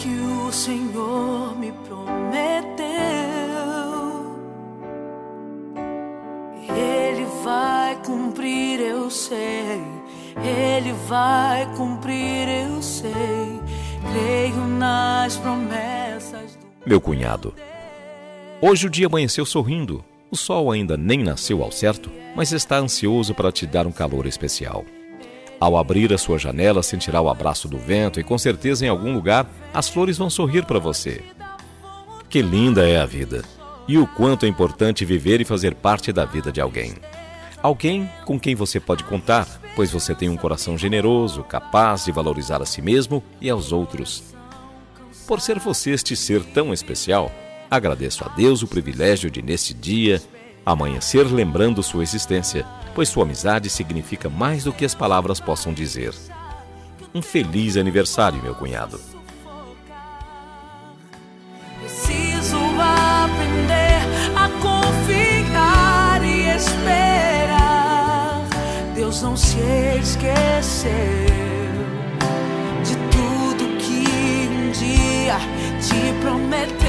que o Senhor me prometeu, Ele vai cumprir, eu sei. Ele vai cumprir, eu sei. Creio nas promessas do Meu cunhado, hoje o dia amanheceu sorrindo. O sol ainda nem nasceu ao certo, mas está ansioso para te dar um calor especial. Ao abrir a sua janela, sentirá o abraço do vento e com certeza em algum lugar as flores vão sorrir para você. Que linda é a vida! E o quanto é importante viver e fazer parte da vida de alguém. Alguém com quem você pode contar, pois você tem um coração generoso, capaz de valorizar a si mesmo e aos outros. Por ser você este ser tão especial, agradeço a Deus o privilégio de, neste dia, amanhecer lembrando sua existência, pois sua amizade significa mais do que as palavras possam dizer. Um feliz aniversário, meu cunhado. Preciso aprender a confiar e esperar. Deus não se esqueceu de tudo que um dia te prometeu.